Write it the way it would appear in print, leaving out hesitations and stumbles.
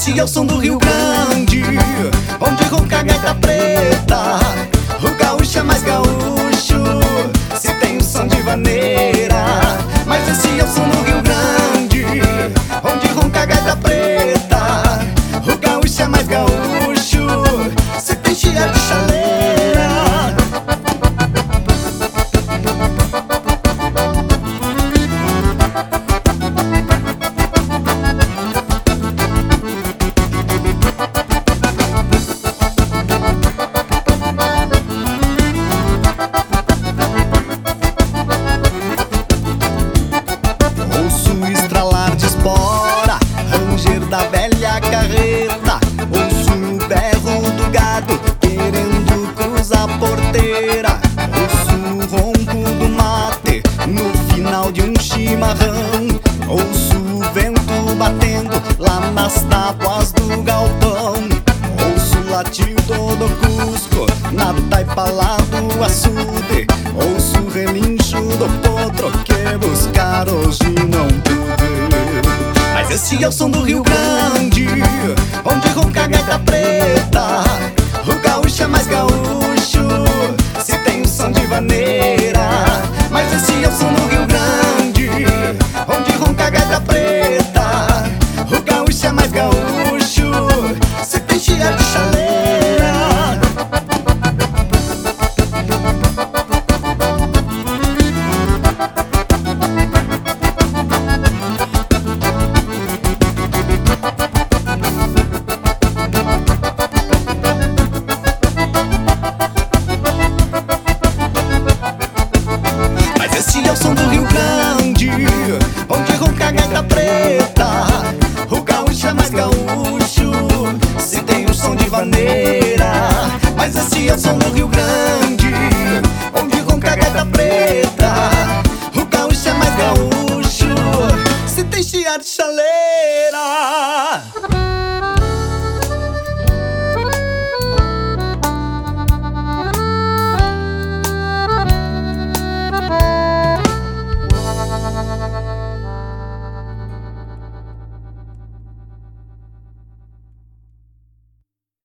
esse é o som do Rio Grande, onde ronca a gaita preta. O gaúcho é mais gaúcho se tem o som de vaneira. Mas esse é o som do Rio Grande, onde ronca a gaita preta. O gaúcho é mais gaúcho se tem chiado de chaleira. Da velha carreta, ouço o berro do gado querendo cruzar a porteira. Ouço o ronco do mate no final de um chimarrão. Ouço o vento batendo lá nas tábuas do galpão. Ouço o latido do cusco na taipa lá do açude. Ouço o relincho do potro que buscar hoje não pude. Mas esse é o som do Rio Grande, onde ronca a gaita preta. O gaúcho é mais gaúcho se tem o som de vaneira. Mas esse é o som do Rio Grande, onde ronca a gaita preta. O gaúcho é mais gaúcho se tem chiado de chaleira. Esse é o som do Rio Grande, onde ronca a gaita preta. O gaúcho é mais gaúcho se tem o som de vaneira. Mas esse é o som do Rio Grande, onde ronca a gaita preta. O gaúcho é mais gaúcho se tem chiado de chaleira.